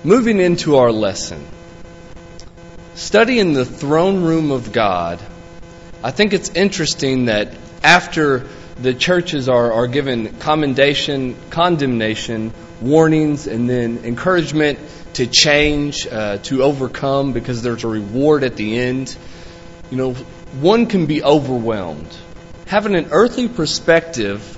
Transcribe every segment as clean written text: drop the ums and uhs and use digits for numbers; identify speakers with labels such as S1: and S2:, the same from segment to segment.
S1: Moving into our lesson, studying the throne room of God, I think it's interesting that after the churches are given commendation, condemnation, warnings, and then encouragement to change, to overcome, because there's a reward at the end, one can be overwhelmed. Having an earthly perspective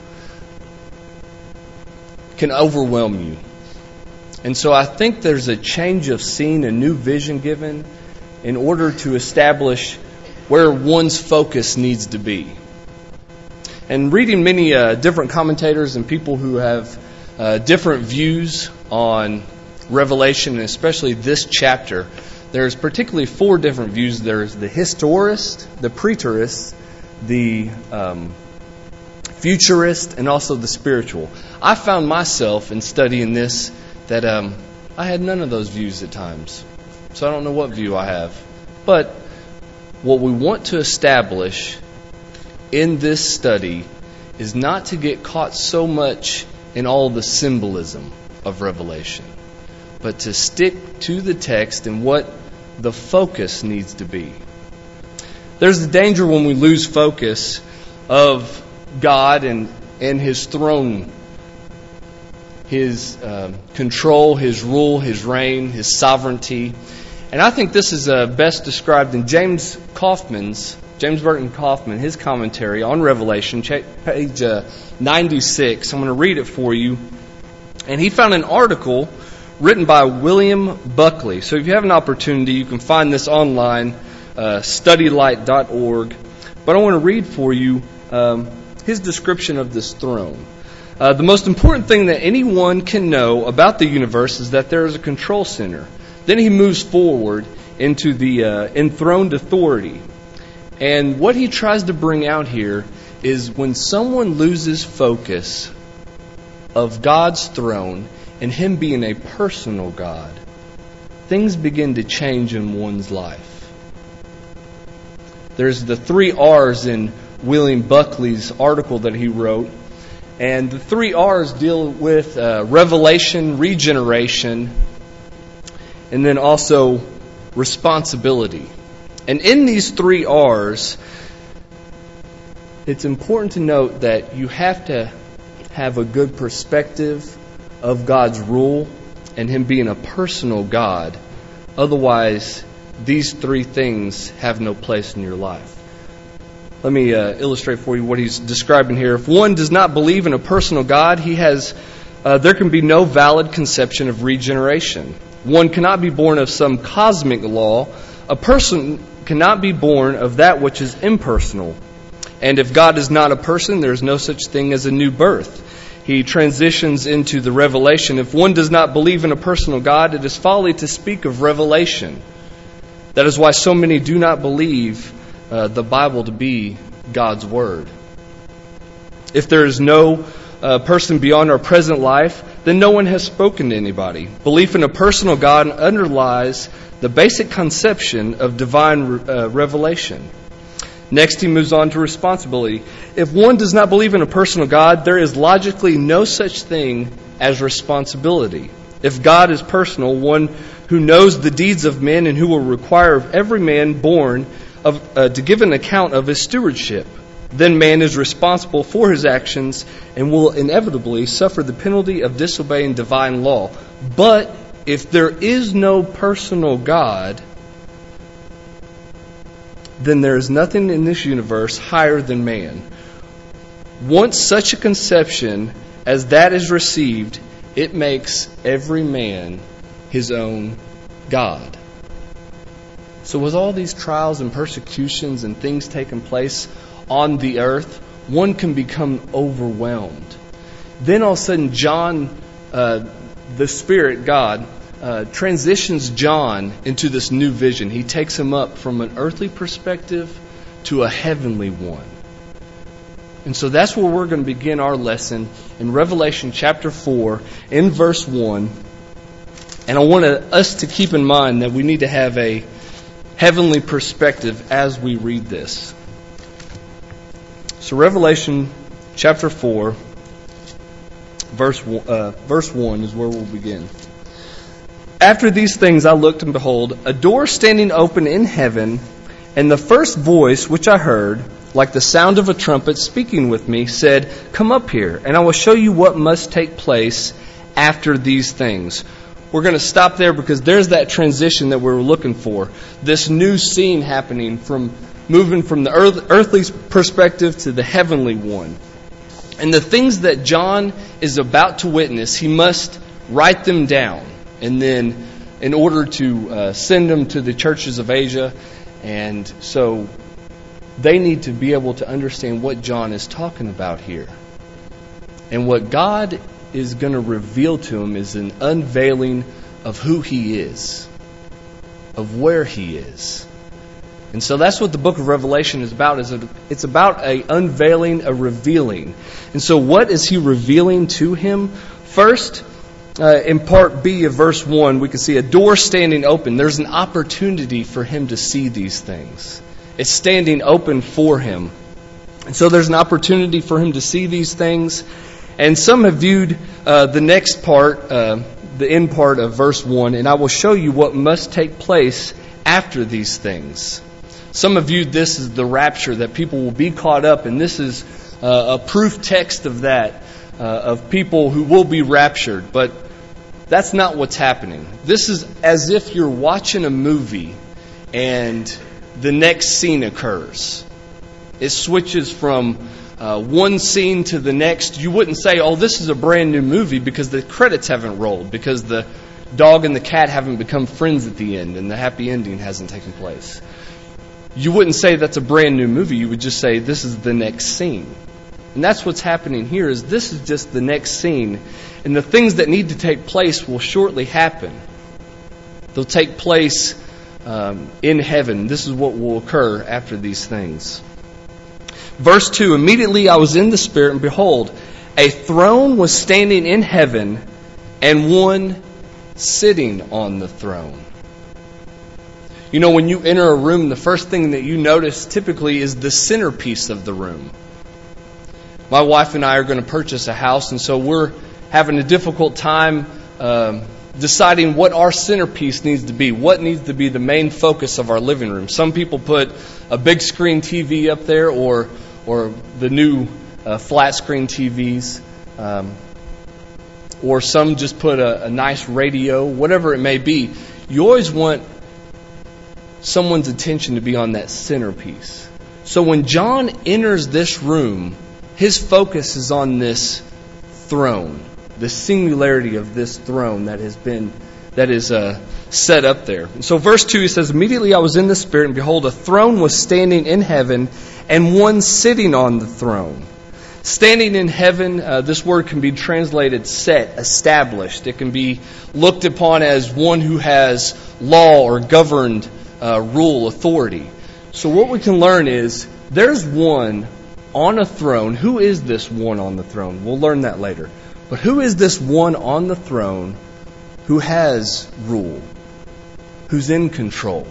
S1: can overwhelm you. And so I think there's a change of scene, a new vision given in order to establish where one's focus needs to be. And reading many different commentators and people who have different views on Revelation, and especially this chapter, there's particularly 4 different views. There's the historist, the preterist, the futurist, and also the spiritual. I found myself in studying this that I had none of those views at times. So I don't know what view I have. But what we want to establish in this study is not to get caught so much in all the symbolism of Revelation, but to stick to the text and what the focus needs to be. There's a danger when we lose focus of God and His throne, His control, His rule, His reign, His sovereignty. And I think this is best described in James Burton Kaufman, his commentary on Revelation, page 96. I'm going to read it for you. And he found an article written by William Buckley. So if you have an opportunity, you can find this online, studylight.org. But I want to read for you his description of this throne. The most important thing that anyone can know about the universe is that there is a control center. Then he moves forward into the enthroned authority. And what he tries to bring out here is when someone loses focus of God's throne and Him being a personal God, things begin to change in one's life. There's the 3 R's in William Buckley's article that he wrote. And the 3 R's deal with revelation, regeneration, and then also responsibility. And in these 3 R's, it's important to note that you have to have a good perspective of God's rule and Him being a personal God. Otherwise, these 3 things have no place in your life. Let me illustrate for you what he's describing here. If one does not believe in a personal God, there can be no valid conception of regeneration. One cannot be born of some cosmic law. A person cannot be born of that which is impersonal. And if God is not a person, there is no such thing as a new birth. He transitions into the revelation. If one does not believe in a personal God, it is folly to speak of revelation. That is why so many do not believe the Bible to be God's Word. If there is no person beyond our present life, then no one has spoken to anybody. Belief in a personal God underlies the basic conception of divine revelation. Next, he moves on to responsibility. If one does not believe in a personal God, there is logically no such thing as responsibility. If God is personal, one who knows the deeds of men and who will require of every man born to give an account of his stewardship, then man is responsible for his actions and will inevitably suffer the penalty of disobeying divine law. But if there is no personal God, then there is nothing in this universe higher than man. Once such a conception as that is received, it makes every man his own God. So with all these trials and persecutions and things taking place on the earth, one can become overwhelmed. Then all of a sudden John, the Spirit, God, transitions John into this new vision. He takes him up from an earthly perspective to a heavenly one. And so that's where we're going to begin our lesson in Revelation chapter 4 in verse 1. And I want us to keep in mind that we need to have a heavenly perspective as we read this. So Revelation chapter 4, verse 1 is where we'll begin. After these things I looked, and behold, a door standing open in heaven, and the first voice which I heard, like the sound of a trumpet speaking with me, said, "Come up here, and I will show you what must take place after these things." We're going to stop there because there's that transition that we were looking for. This new scene happening from moving from the earthly perspective to the heavenly one. And the things that John is about to witness, he must write them down. And then in order to send them to the churches of Asia. And so they need to be able to understand what John is talking about here. And what God is going to reveal to him is an unveiling of who he is, of where he is. And so that's what the book of Revelation is about. It's about an unveiling, a revealing. And so what is he revealing to him? First, in part B of verse 1, we can see a door standing open. There's an opportunity for him to see these things. It's standing open for him. And so there's an opportunity for him to see these things. And some have viewed the next part, the end part of verse 1, and I will show you what must take place after these things. Some have viewed this as the rapture, that people will be caught up, and this is a proof text of that, of people who will be raptured. But that's not what's happening. This is as if you're watching a movie and the next scene occurs. It switches from one scene to the next. You wouldn't say, "Oh, this is a brand new movie," because the credits haven't rolled, because the dog and the cat haven't become friends at the end and the happy ending hasn't taken place. You wouldn't say that's a brand new movie. You would just say this is the next scene. And that's what's happening here, is this is just the next scene. And the things that need to take place will shortly happen. They'll take place in heaven. This is what will occur after these things. Verse 2, immediately I was in the Spirit, and behold, a throne was standing in heaven, and one sitting on the throne. You know, when you enter a room, the first thing that you notice typically is the centerpiece of the room. My wife and I are going to purchase a house, and so we're having a difficult time deciding what our centerpiece needs to be. What needs to be the main focus of our living room. Some people put a big screen TV up there, or the new flat screen TVs. Or some just put a nice radio, whatever it may be. You always want someone's attention to be on that centerpiece. So when John enters this room, his focus is on this throne, the singularity of this throne that is set up there. And so verse 2, he says, immediately I was in the Spirit, and behold, a throne was standing in heaven, and one sitting on the throne. Standing in heaven, this word can be translated set, established. It can be looked upon as one who has law or governed rule, authority. So what we can learn is there's one on a throne. Who is this one on the throne? We'll learn that later. But who is this one on the throne who has rule, who's in control?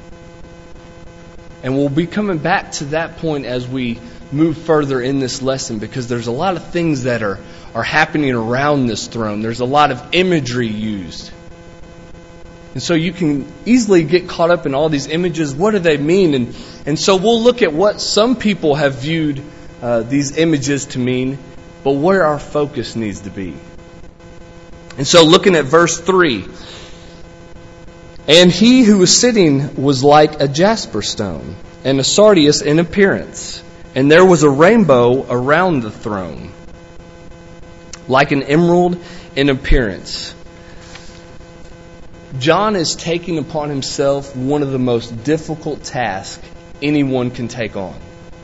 S1: And we'll be coming back to that point as we move further in this lesson, because there's a lot of things that are happening around this throne. There's a lot of imagery used. And so you can easily get caught up in all these images. What do they mean? And so we'll look at what some people have viewed these images to mean, but where our focus needs to be. And so looking at verse 3, and he who was sitting was like a jasper stone, and a sardius in appearance. And there was a rainbow around the throne, like an emerald in appearance. John is taking upon himself one of the most difficult tasks anyone can take on.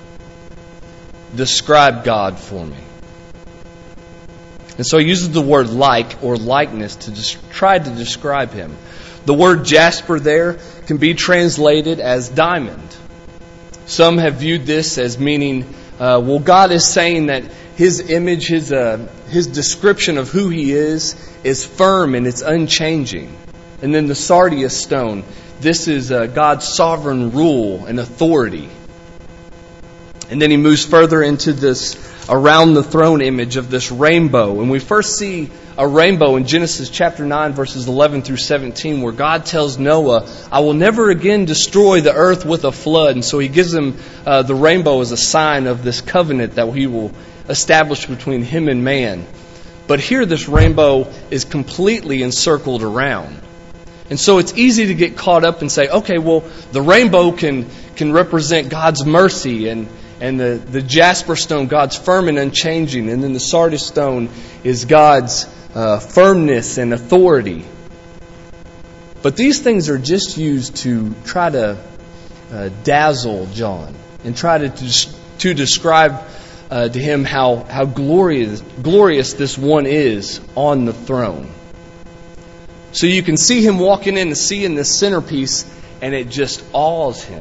S1: Describe God for me. And so he uses the word like or likeness to try to describe him. The word jasper there can be translated as diamond. Some have viewed this as meaning, God is saying that His image, His description of who He is firm and it's unchanging. And then the sardius stone, this is God's sovereign rule and authority. And then he moves further into this around the throne image of this rainbow. And we first see a rainbow in Genesis chapter 9, verses 11 through 17, where God tells Noah, I will never again destroy the earth with a flood. And so he gives him the rainbow as a sign of this covenant that he will establish between him and man. But here this rainbow is completely encircled around. And so it's easy to get caught up and say, okay, well, the rainbow can represent God's mercy, and the jasper stone, God's firm and unchanging, and then the sardis stone is God's firmness and authority. But these things are just used to try to dazzle John and try to describe to him how glorious this one is on the throne. So you can see him walking in and seeing this centerpiece, and it just awes him.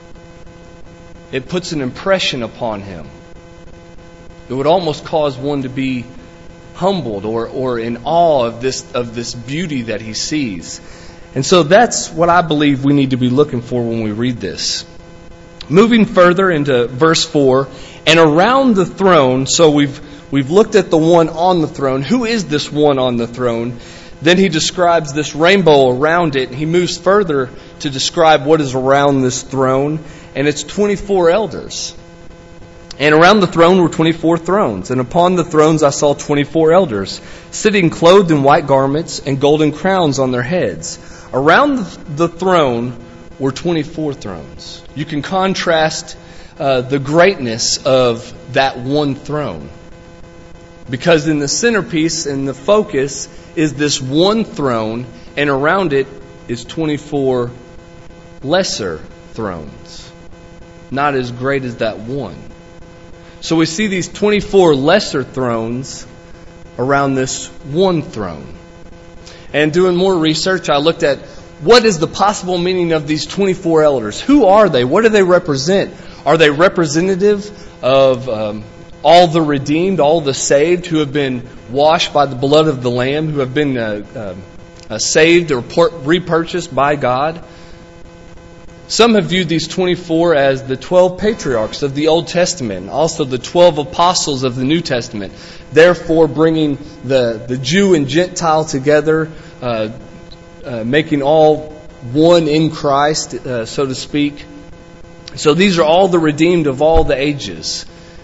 S1: It puts an impression upon him. It would almost cause one to be humbled or in awe of this beauty that he sees. And so that's what I believe we need to be looking for when we read this. Moving further into verse 4, and around the throne, so we've looked at the one on the throne. Who is this one on the throne? Then he describes this rainbow around it. He moves further to describe what is around this throne, and it's 24 elders. And around the throne were 24 thrones, and upon the thrones I saw 24 elders, sitting clothed in white garments and golden crowns on their heads. Around the throne were 24 thrones. You can contrast the greatness of that one throne. Because in the centerpiece and the focus is this one throne, and around it is 24 lesser thrones. Not as great as that one. So we see these 24 lesser thrones around this one throne. And doing more research, I looked at what is the possible meaning of these 24 elders. Who are they? What do they represent? Are they representative of all the redeemed, all the saved who have been washed by the blood of the Lamb, who have been saved or repurchased by God? Some have viewed these 24 as the 12 patriarchs of the Old Testament, also the 12 apostles of the New Testament, therefore bringing the Jew and Gentile together, making all one in Christ, so to speak. So these are all the redeemed of all the ages.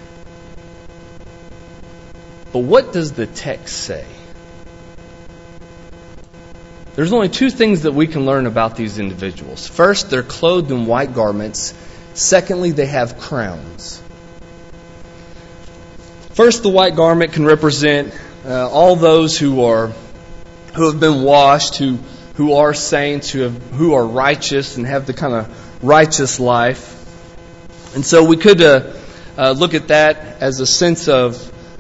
S1: But what does the text say? There's only two things that we can learn about these individuals. First, they're clothed in white garments. Secondly, they have crowns. First, the white garment can represent all those who have been washed, who are saints, who are righteous and have the kind of righteous life. And so we could look at that as a sense of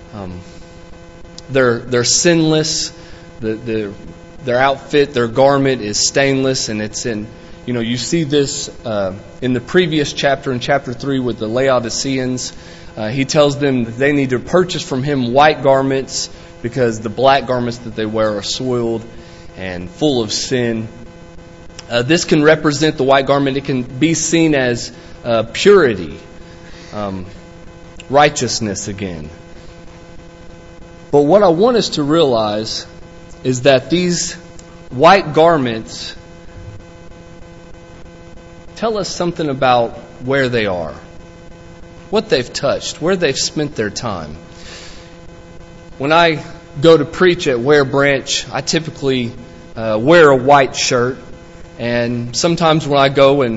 S1: they're sinless. Their outfit, their garment is stainless, and it's in, you see this in the previous chapter, in chapter 3 with the Laodiceans. He tells them that they need to purchase from him white garments because the black garments that they wear are soiled and full of sin. This can represent the white garment. It can be seen as purity, righteousness again. But what I want us to realize is that these white garments tell us something about where they are, what they've touched, where they've spent their time. When I go to preach at Ware Branch, I typically wear a white shirt, and sometimes when I go and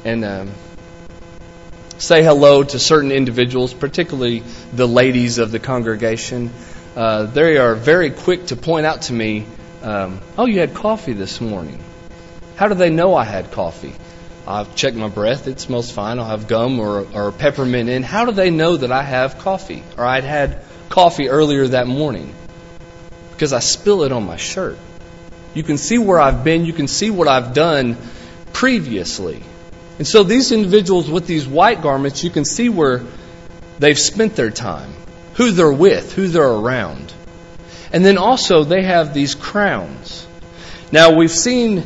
S1: say hello to certain individuals, particularly the ladies of the congregation, they are very quick to point out to me, oh, you had coffee this morning. How do they know I had coffee? I've checked my breath. It smells fine. I'll have gum or peppermint in. How do they know that I have coffee? Or I'd had coffee earlier that morning? Because I spill it on my shirt. You can see where I've been. You can see what I've done previously. And so these individuals with these white garments, you can see where they've spent their time, who they're with, who they're around. And then also they have these crowns. Now we've seen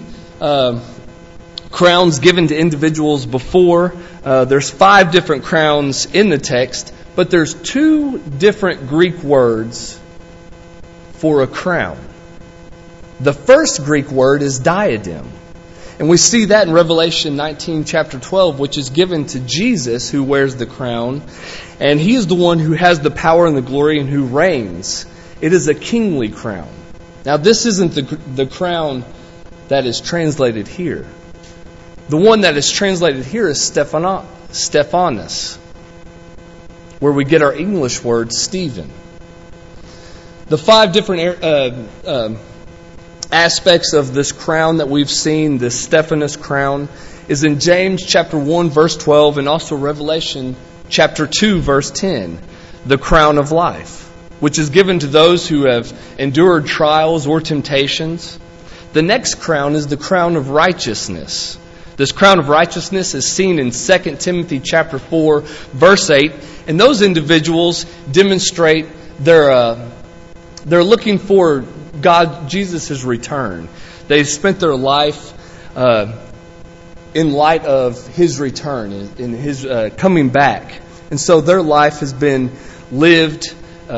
S1: crowns given to individuals before. There's 5 different crowns in the text, But there's two different Greek words for a crown. The first Greek word is diadem. And we see that in Revelation 19, chapter 12, which is given to Jesus, who wears the crown. And He is the one who has the power and the glory and who reigns. It is a kingly crown. Now, this isn't the crown that is translated here. The one that is translated here is Stephanos, where we get our English word Stephen. The 5 different aspects of this crown that we've seen, the Stephanos crown, is in James chapter 1, verse 12, and also Revelation chapter 2, verse 10, the crown of life, which is given to those who have endured trials or temptations. The next crown is the crown of righteousness. This crown of righteousness is seen in 2 Timothy chapter 4, verse 8, and those individuals demonstrate they're looking for Jesus' return. They've spent their life in light of His return, in His coming back. And so their life has been lived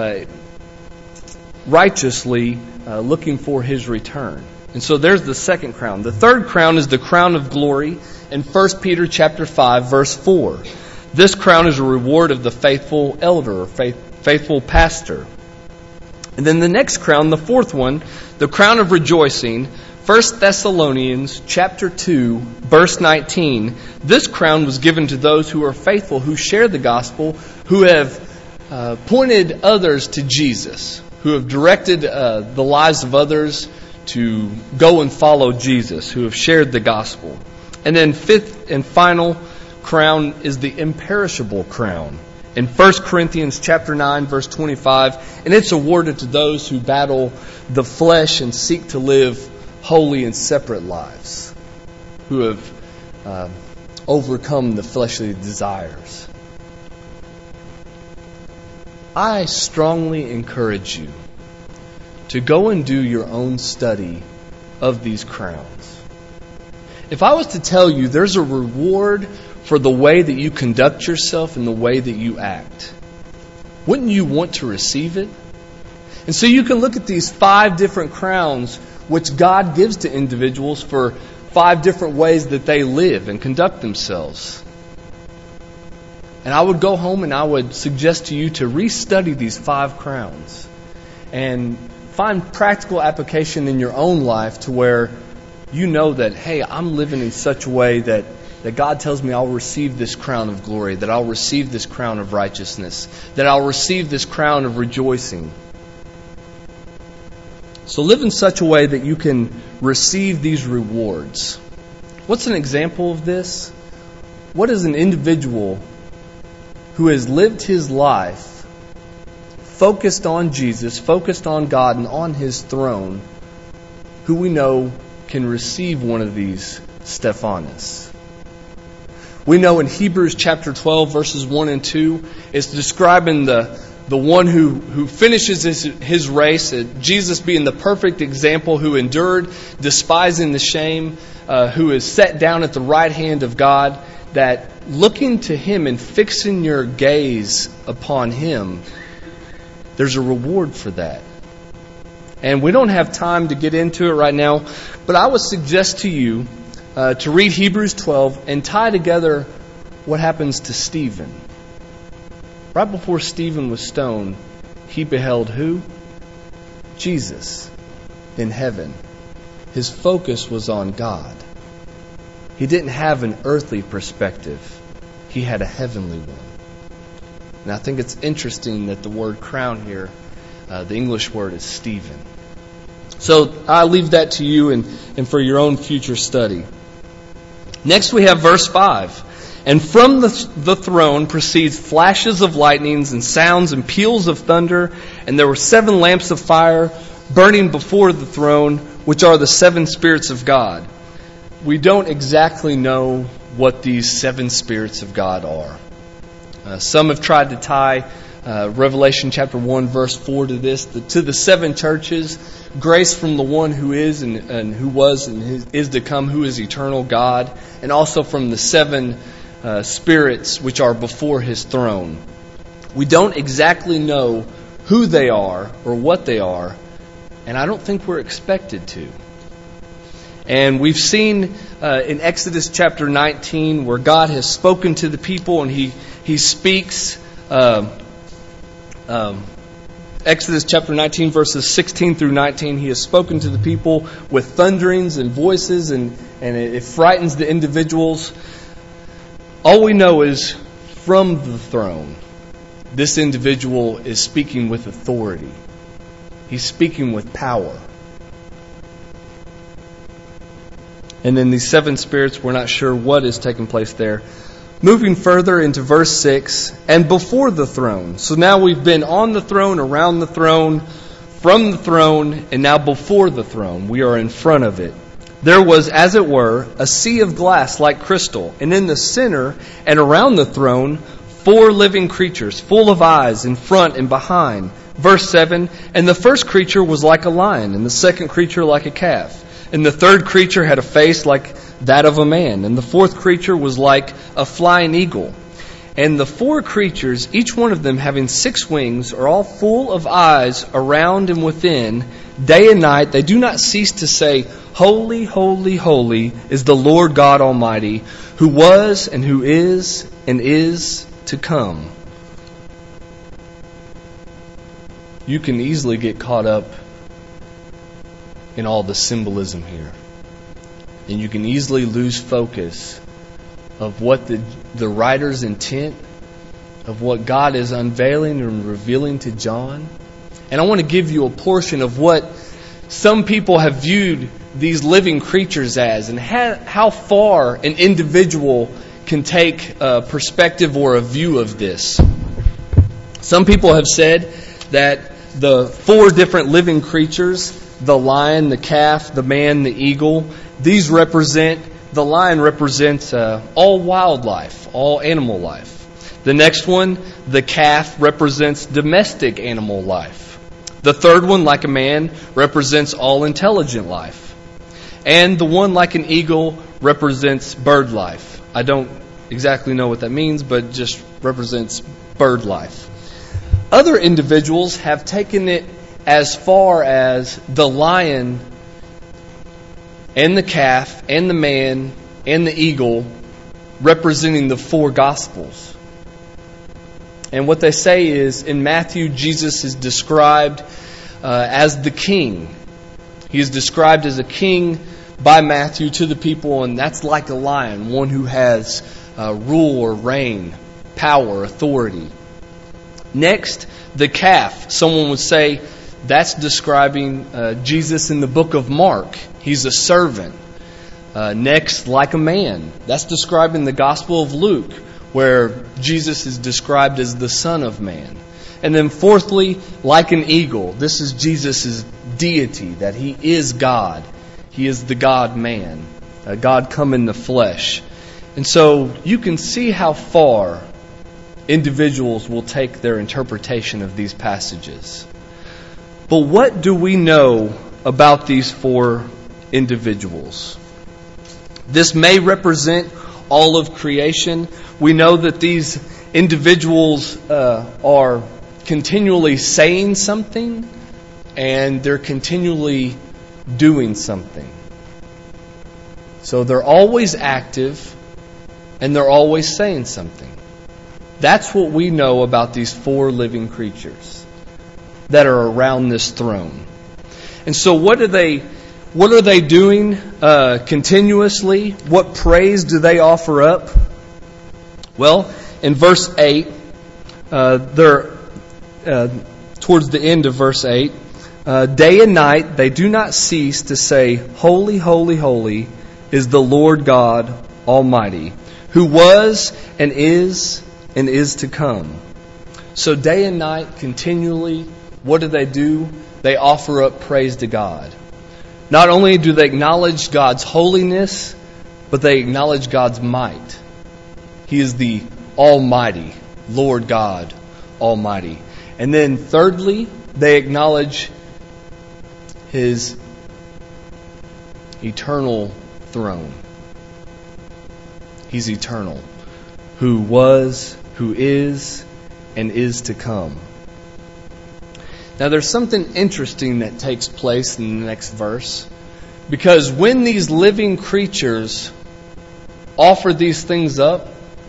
S1: righteously, looking for His return. And so there's the second crown. The third crown is the crown of glory in 1 Peter chapter 5, verse 4. This crown is a reward of the faithful elder or faithful pastor. And then the next crown, the fourth one, the crown of rejoicing, 1 Thessalonians chapter 2, verse 19. This crown was given to those who are faithful, who share the gospel, who have pointed others to Jesus, who have directed the lives of others to go and follow Jesus, who have shared the gospel. And then fifth and final crown is the imperishable crown in 1 Corinthians chapter 9, verse 25, and it's awarded to those who battle the flesh and seek to live holy and separate lives, who have overcome the fleshly desires. I strongly encourage you to go and do your own study of these crowns. If I was to tell you there's a reward for the way that you conduct yourself and the way that you act, wouldn't you want to receive it? And so you can look at these 5 different crowns which God gives to individuals for 5 different ways that they live and conduct themselves. And I would go home and I would suggest to you to restudy these 5 crowns and find practical application in your own life to where you know that, hey, I'm living in such a way that God tells me I'll receive this crown of glory, that I'll receive this crown of righteousness, that I'll receive this crown of rejoicing. So live in such a way that you can receive these rewards. What's an example of this? What is an individual who has lived his life focused on Jesus, focused on God and on His throne, who we know can receive one of these Stephanos? We know in Hebrews chapter 12, verses 1 and 2, it's describing the one who finishes his race, Jesus being the perfect example, who endured, despising the shame, who is set down at the right hand of God, that looking to Him and fixing your gaze upon Him, there's a reward for that. And we don't have time to get into it right now, but I would suggest to you to read Hebrews 12 and tie together what happens to Stephen. Right before Stephen was stoned, he beheld who? Jesus in heaven. His focus was on God. He didn't have an earthly perspective. He had a heavenly one. And I think it's interesting that the word crown here, the English word is Stephen. So I leave that to you and for your own future study. Next we have verse 5. And from the throne proceeds flashes of lightnings and sounds and peals of thunder. And there were 7 lamps of fire burning before the throne, which are the 7 spirits of God. We don't exactly know what these 7 spirits of God are. Some have tried to tie Revelation chapter 1 verse 4 to this. To the 7 churches, grace from the one who is and who was and is to come, who is eternal God. And also from the 7 spirits which are before His throne. We don't exactly know who they are or what they are, and I don't think we're expected to. And we've seen in Exodus chapter 19 where God has spoken to the people, and He speaks. Exodus chapter 19 verses 16 through 19, He has spoken to the people with thunderings and voices, and it frightens the individuals. All we know is from the throne, this individual is speaking with authority. He's speaking with power. And then these seven spirits, we're not sure what is taking place there. Moving further into verse 6, and before the throne. So now we've been on the throne, around the throne, from the throne, and now before the throne. We are in front of it. There was, as it were, a sea of glass like crystal, and in the center and around the throne, 4 living creatures, full of eyes in front and behind. Verse 7, and the first creature was like a lion, and the second creature like a calf. And the third creature had a face like that of a man, and the fourth creature was like a flying eagle. And the 4 creatures, each one of them having 6 wings, are all full of eyes around and within. Day and night they do not cease to say, Holy, holy, holy is the Lord God Almighty, who was and who is to come. You can easily get caught up in all the symbolism here. And you can easily lose focus of what the writer's intent, of what God is unveiling and revealing to John. And I want to give you a portion of what some people have viewed these living creatures as, and how far an individual can take a perspective or a view of this. Some people have said that the 4 different living creatures, the lion, the calf, the man, the eagle, the lion represents all wildlife, all animal life. The next one, the calf, represents domestic animal life. The third one, like a man, represents all intelligent life. And the one like an eagle represents bird life. I don't exactly know what that means, but just represents bird life. Other individuals have taken it as far as the lion and the calf and the man and the eagle representing the 4 Gospels. And what they say is, in Matthew, Jesus is described as the king. He is described as a king by Matthew to the people, and that's like a lion, one who has rule or reign, power, authority. Next, the calf. Someone would say that's describing Jesus in the book of Mark. He's a servant. Next, like a man. That's describing the Gospel of Luke, where Jesus is described as the Son of Man. And then fourthly, like an eagle. This is Jesus' deity, that He is God. He is the God-man, God come in the flesh. And so you can see how far individuals will take their interpretation of these passages. But what do we know about these 4 individuals? This may represent all of creation. We know that these individuals are continually saying something, and they're continually doing something. So they're always active, and they're always saying something. That's what we know about these 4 living creatures that are around this throne. And so what are they doing continuously? What praise do they offer up? Well, in verse 8, they're towards the end of verse 8, day and night they do not cease to say, Holy, holy, holy is the Lord God Almighty, who was and is to come. So day and night, continually, what do? They offer up praise to God. Not only do they acknowledge God's holiness, but they acknowledge God's might. He is the Almighty, Lord God Almighty. And then thirdly, they acknowledge His eternal throne. He's eternal. Who was, who is and is to come. Now there's something interesting that takes place in the next verse. Because when these living creatures offer these things up,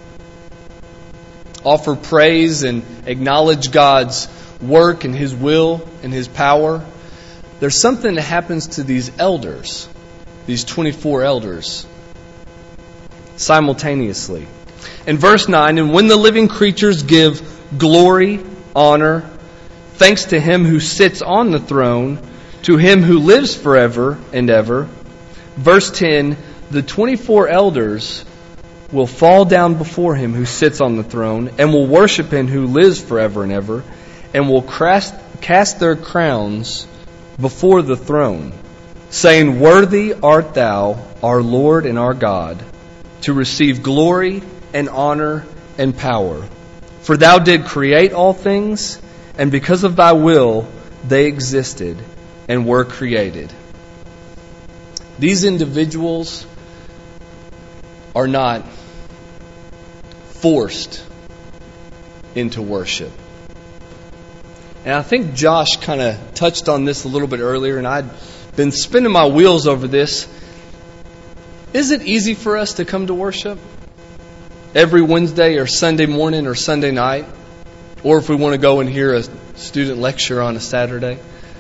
S1: offer praise and acknowledge God's work and His will and His power, there's something that happens to these elders, these 24 elders, simultaneously. In verse 9, and when the living creatures give glory, honor, thanks to Him who sits on the throne, to Him who lives forever and ever. Verse 10, the 24 elders will fall down before Him who sits on the throne, and will worship Him who lives forever and ever, and will cast their crowns before the throne, saying, Worthy art Thou, our Lord and our God, to receive glory and honor and power. For Thou did create all things, and because of Thy will they existed and were created. These individuals are not forced into worship. And I think Josh kind of touched on this a little bit earlier, and I'd been spinning my wheels over this. Is it easy for us to come to worship every Wednesday or Sunday morning or Sunday night? Or if we want to go and hear a student lecture on a Saturday?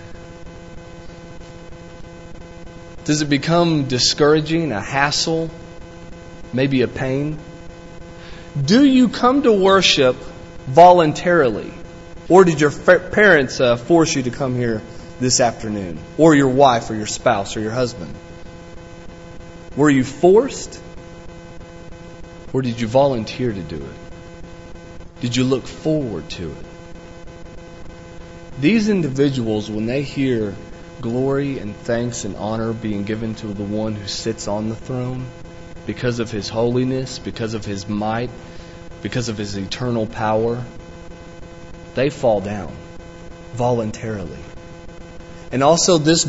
S1: Does it become discouraging, a hassle, maybe a pain? Do you come to worship voluntarily? Or did your parents force you to come here this afternoon? Or your wife or your spouse or your husband? Were you forced? Or did you volunteer to do it? Did you look forward to it? These individuals, when they hear glory and thanks and honor being given to the one who sits on the throne, because of His holiness, because of His might, because of His eternal power, they fall down voluntarily. And also this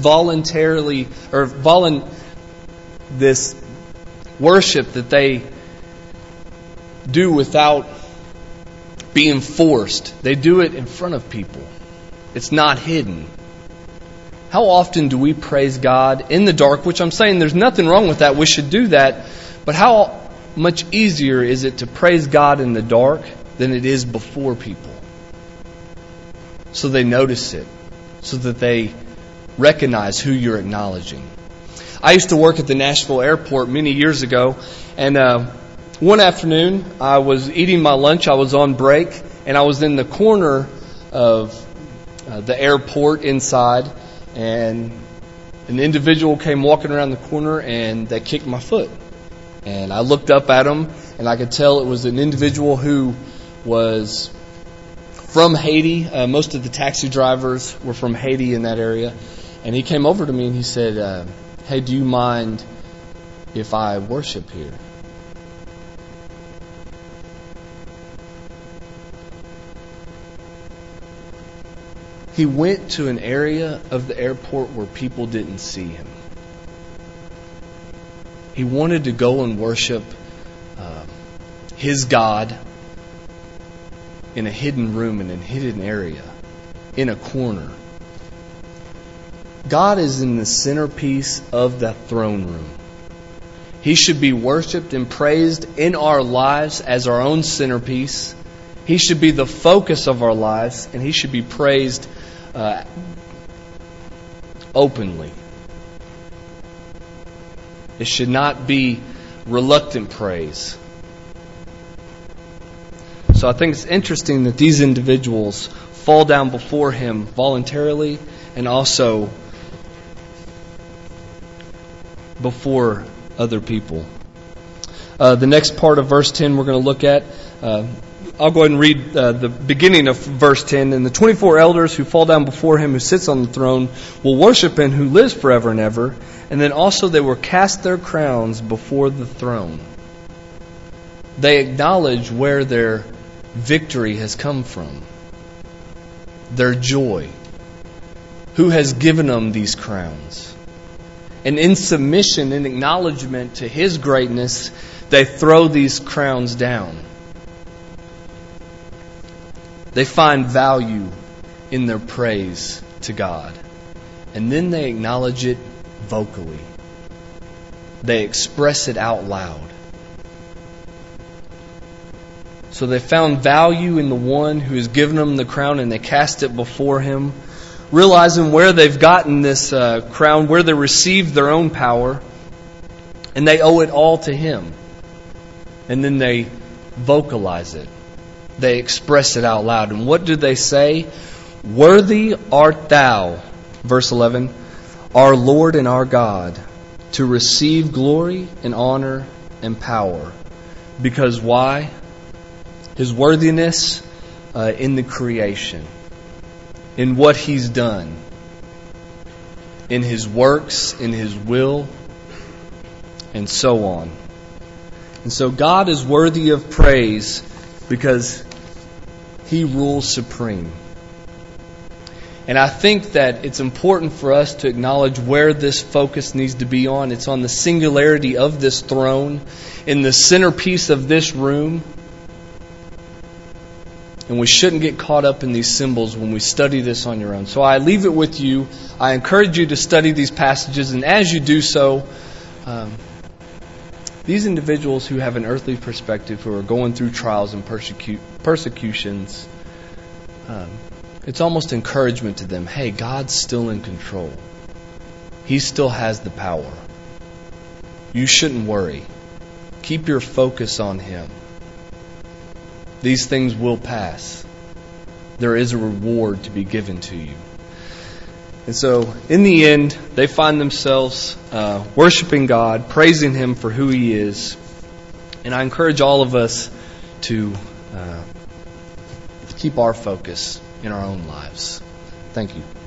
S1: this worship that they do without being forced. They do it in front of people. It's not hidden. How often do we praise God in the dark? Which I'm saying there's nothing wrong with that. We should do that. But how much easier is it to praise God in the dark than it is before people? So they notice it. So that they recognize who you're acknowledging. I used to work at the Nashville airport many years ago. And one afternoon, I was eating my lunch. I was on break. And I was in the corner of the airport inside. And an individual came walking around the corner and they kicked my foot. And I looked up at him and I could tell it was an individual who was from Haiti. Most of the taxi drivers were from Haiti in that area. And he came over to me and he said, hey, do you mind if I worship here? He went to an area of the airport where people didn't see him. He wanted to go and worship his God in a hidden room, in a hidden area, in a corner. God is in the centerpiece of that throne room. He should be worshiped and praised in our lives as our own centerpiece. He should be the focus of our lives, and He should be praised openly. It should not be reluctant praise. So I think it's interesting that these individuals fall down before Him voluntarily and also before other people. The next part of verse 10 we're going to look at. I'll go ahead and read the beginning of verse 10. And the 24 elders who fall down before Him who sits on the throne will worship Him who lives forever and ever. And then also they will cast their crowns before the throne. They acknowledge where their victory has come from. Their joy. Who has given them these crowns? And in submission and acknowledgement to His greatness, they throw these crowns down. They find value in their praise to God. And then they acknowledge it vocally. They express it out loud. So they found value in the one who has given them the crown, and they cast it before Him, realizing where they've gotten this crown, where they received their own power, and they owe it all to Him. And then they vocalize it. They express it out loud. And what do they say? Worthy art Thou, verse 11, our Lord and our God, to receive glory and honor and power. Because why? His worthiness in the creation, in what He's done, in His works, in His will, and so on. And so God is worthy of praise because He rules supreme. And I think that it's important for us to acknowledge where this focus needs to be on. It's on the singularity of this throne, in the centerpiece of this room. And we shouldn't get caught up in these symbols when we study this on your own. So I leave it with you. I encourage you to study these passages. And as you do so, these individuals who have an earthly perspective, who are going through trials and persecutions, it's almost encouragement to them. Hey, God's still in control. He still has the power. You shouldn't worry. Keep your focus on Him. These things will pass. There is a reward to be given to you. And so, in the end, they find themselves worshiping God, praising Him for who He is. And I encourage all of us to keep our focus in our own lives. Thank you.